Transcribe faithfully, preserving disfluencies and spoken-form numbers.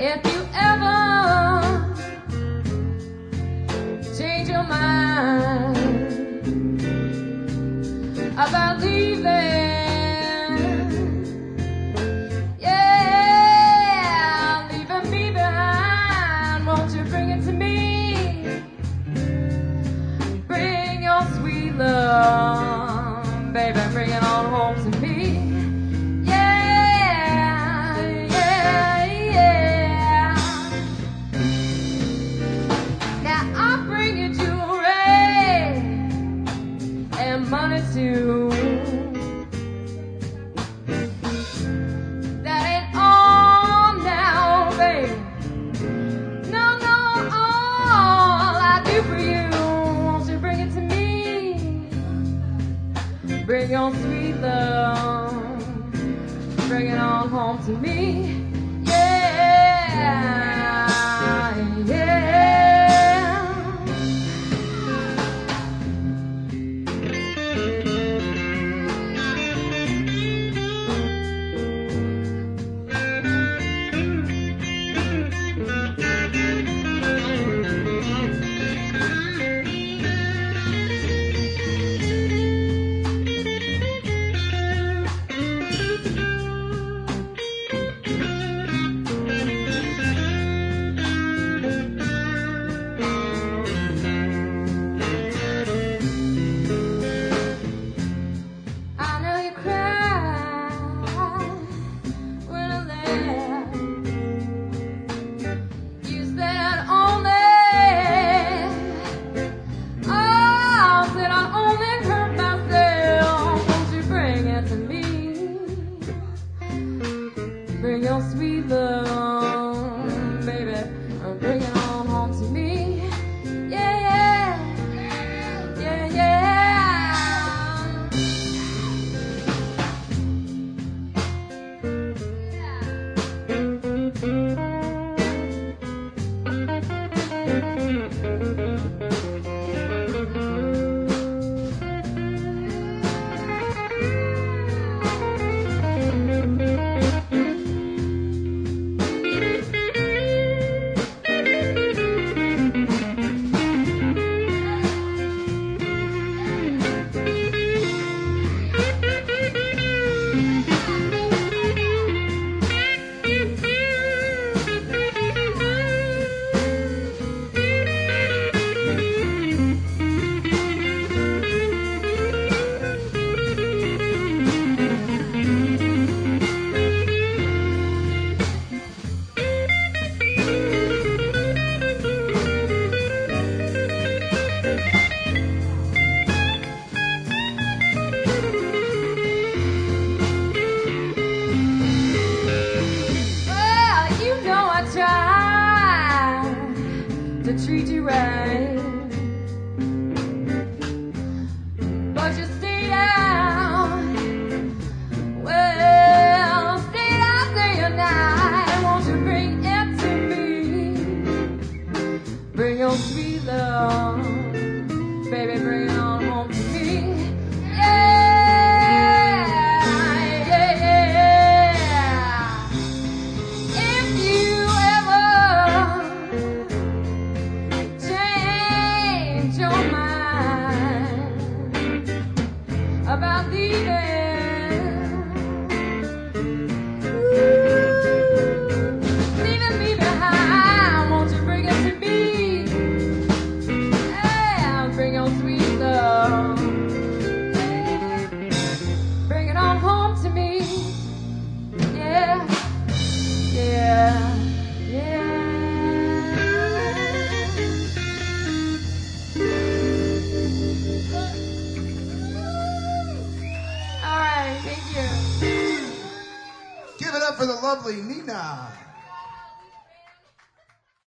If you ever change your mind about leaving, yeah, leaving me behind, won't you bring it to me? Bring your sweet love, baby, bring it on home to me. Money too. That ain't all now, baby. No, no, all I do for you. Won't you bring it to me? Bring your sweet love. Bring it on home to me. Yeah, yeah. Bring your sweet love, baby, bring it on home to me. Yeah, yeah, yeah. To treat you right, but you stay out. Well, stay out day and night. Won't you bring it to me? Bring your sweet love, baby, bring it on home to me. Yeah, yeah, yeah. If you ever your mind about leaving, ooh, leaving me behind, won't you bring it to me? Yeah, bring your sweet love, bring it on home to me. Yeah, yeah, yeah. Give it up for the lovely Nina.